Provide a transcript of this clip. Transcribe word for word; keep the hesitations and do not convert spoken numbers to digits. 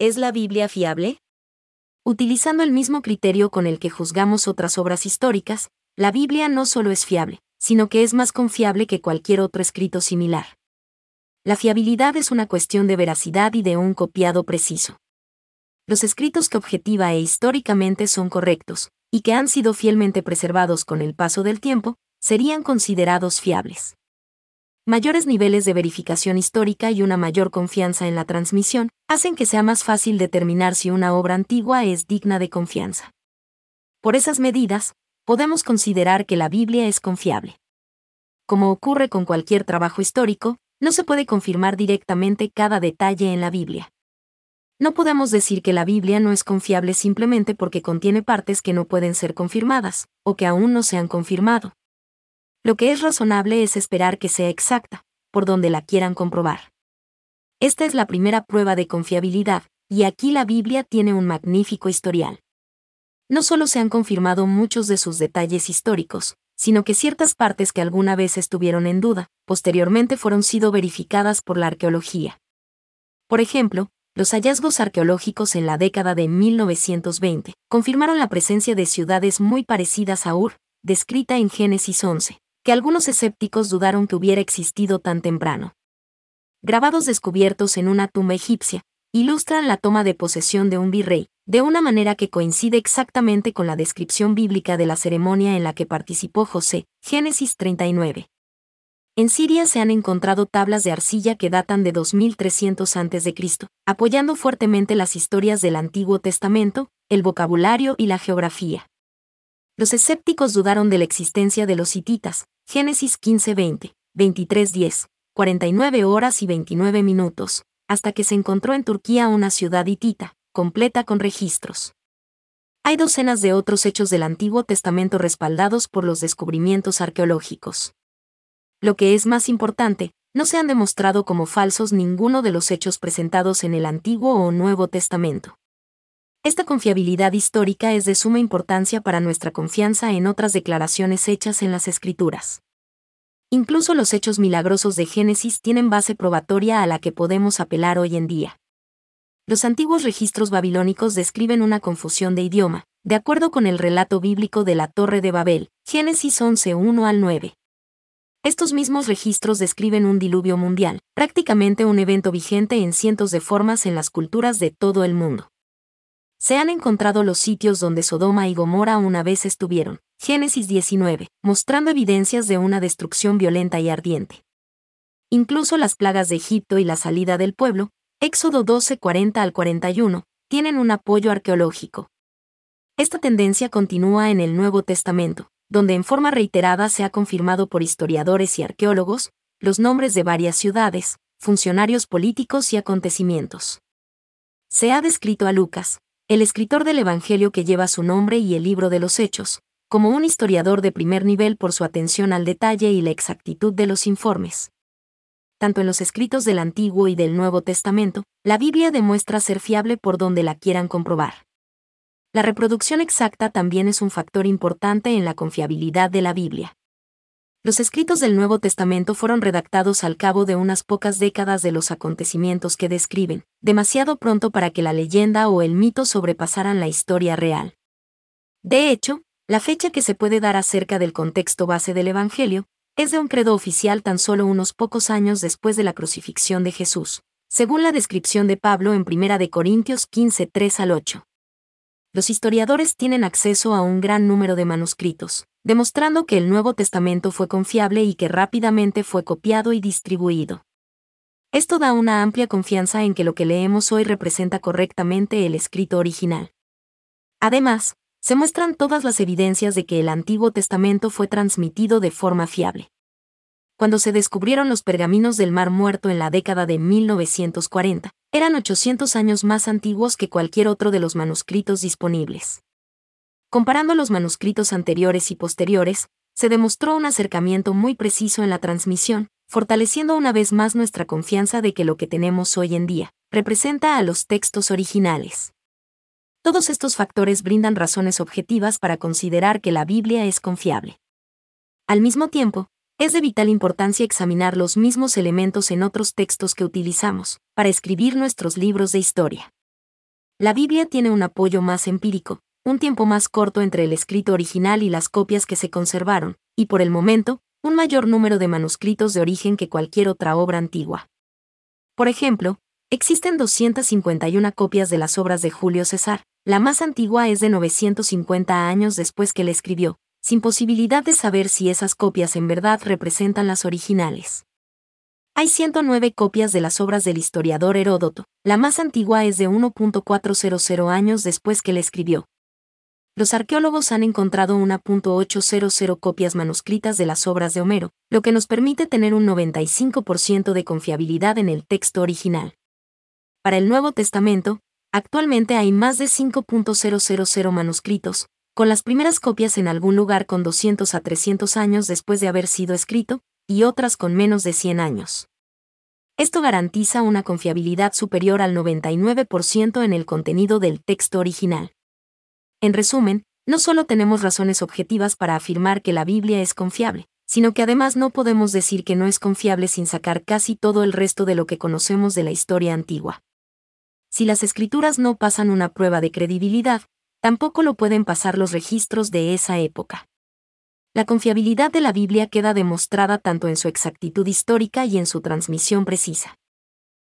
¿Es la Biblia fiable? Utilizando el mismo criterio con el que juzgamos otras obras históricas, la Biblia no solo es fiable, sino que es más confiable que cualquier otro escrito similar. La fiabilidad es una cuestión de veracidad y de un copiado preciso. Los escritos que objetiva e históricamente son correctos, y que han sido fielmente preservados con el paso del tiempo, serían considerados fiables. Mayores niveles de verificación histórica y una mayor confianza en la transmisión hacen que sea más fácil determinar si una obra antigua es digna de confianza. Por esas medidas, podemos considerar que la Biblia es confiable. Como ocurre con cualquier trabajo histórico, no se puede confirmar directamente cada detalle en la Biblia. No podemos decir que la Biblia no es confiable simplemente porque contiene partes que no pueden ser confirmadas, o que aún no se han confirmado. Lo que es razonable es esperar que sea exacta, por donde la quieran comprobar. Esta es la primera prueba de confiabilidad, y aquí la Biblia tiene un magnífico historial. No solo se han confirmado muchos de sus detalles históricos, sino que ciertas partes que alguna vez estuvieron en duda, posteriormente fueron sido verificadas por la arqueología. Por ejemplo, los hallazgos arqueológicos en la década de mil novecientos veinte confirmaron la presencia de ciudades muy parecidas a Ur, descrita en Génesis once, que algunos escépticos dudaron que hubiera existido tan temprano. Grabados descubiertos en una tumba egipcia ilustran la toma de posesión de un virrey, de una manera que coincide exactamente con la descripción bíblica de la ceremonia en la que participó José, Génesis treinta y nueve. En Siria se han encontrado tablas de arcilla que datan de dos mil trescientos antes de Cristo, apoyando fuertemente las historias del Antiguo Testamento, el vocabulario y la geografía. Los escépticos dudaron de la existencia de los hititas, Génesis quince veinte, veintitrés diez, cuarenta y nueve horas y veintinueve minutos, hasta que se encontró en Turquía una ciudad hitita, completa con registros. Hay docenas de otros hechos del Antiguo Testamento respaldados por los descubrimientos arqueológicos. Lo que es más importante, no se han demostrado como falsos ninguno de los hechos presentados en el Antiguo o Nuevo Testamento. Esta confiabilidad histórica es de suma importancia para nuestra confianza en otras declaraciones hechas en las Escrituras. Incluso los hechos milagrosos de Génesis tienen base probatoria a la que podemos apelar hoy en día. Los antiguos registros babilónicos describen una confusión de idioma, de acuerdo con el relato bíblico de la Torre de Babel, Génesis once uno al nueve. Estos mismos registros describen un diluvio mundial, prácticamente un evento vigente en cientos de formas en las culturas de todo el mundo. Se han encontrado los sitios donde Sodoma y Gomorra una vez estuvieron, Génesis diecinueve, mostrando evidencias de una destrucción violenta y ardiente. Incluso las plagas de Egipto y la salida del pueblo, Éxodo doce cuarenta al cuarenta y uno, tienen un apoyo arqueológico. Esta tendencia continúa en el Nuevo Testamento, donde en forma reiterada se ha confirmado por historiadores y arqueólogos los nombres de varias ciudades, funcionarios políticos y acontecimientos. Se ha descrito a Lucas, el escritor del Evangelio que lleva su nombre y el libro de los Hechos, como un historiador de primer nivel por su atención al detalle y la exactitud de los informes. Tanto en los escritos del Antiguo y del Nuevo Testamento, la Biblia demuestra ser fiable por donde la quieran comprobar. La reproducción exacta también es un factor importante en la confiabilidad de la Biblia. Los escritos del Nuevo Testamento fueron redactados al cabo de unas pocas décadas de los acontecimientos que describen, demasiado pronto para que la leyenda o el mito sobrepasaran la historia real. De hecho, la fecha que se puede dar acerca del contexto base del Evangelio es de un credo oficial tan solo unos pocos años después de la crucifixión de Jesús, según la descripción de Pablo en Primera de Corintios quince tres al ocho. Los historiadores tienen acceso a un gran número de manuscritos, demostrando que el Nuevo Testamento fue confiable y que rápidamente fue copiado y distribuido. Esto da una amplia confianza en que lo que leemos hoy representa correctamente el escrito original. Además, se muestran todas las evidencias de que el Antiguo Testamento fue transmitido de forma fiable. Cuando se descubrieron los pergaminos del Mar Muerto en la década de mil novecientos cuarenta, eran ochocientos años más antiguos que cualquier otro de los manuscritos disponibles. Comparando los manuscritos anteriores y posteriores, se demostró un acercamiento muy preciso en la transmisión, fortaleciendo una vez más nuestra confianza de que lo que tenemos hoy en día representa a los textos originales. Todos estos factores brindan razones objetivas para considerar que la Biblia es confiable. Al mismo tiempo, es de vital importancia examinar los mismos elementos en otros textos que utilizamos para escribir nuestros libros de historia. La Biblia tiene un apoyo más empírico, un tiempo más corto entre el escrito original y las copias que se conservaron, y por el momento, un mayor número de manuscritos de origen que cualquier otra obra antigua. Por ejemplo, existen doscientas cincuenta y una copias de las obras de Julio César, la más antigua es de novecientos cincuenta años después que la escribió, sin posibilidad de saber si esas copias en verdad representan las originales. Hay ciento nueve copias de las obras del historiador Heródoto, la más antigua es de mil cuatrocientos años después que la escribió. Los arqueólogos han encontrado una mil ochocientas copias manuscritas de las obras de Homero, lo que nos permite tener un noventa y cinco por ciento de confiabilidad en el texto original. Para el Nuevo Testamento, actualmente hay más de cinco mil manuscritos, con las primeras copias en algún lugar con doscientos a trescientos años después de haber sido escrito, y otras con menos de cien años. Esto garantiza una confiabilidad superior al noventa y nueve por ciento en el contenido del texto original. En resumen, no solo tenemos razones objetivas para afirmar que la Biblia es confiable, sino que además no podemos decir que no es confiable sin sacar casi todo el resto de lo que conocemos de la historia antigua. Si las escrituras no pasan una prueba de credibilidad, tampoco lo pueden pasar los registros de esa época. La confiabilidad de la Biblia queda demostrada tanto en su exactitud histórica y en su transmisión precisa.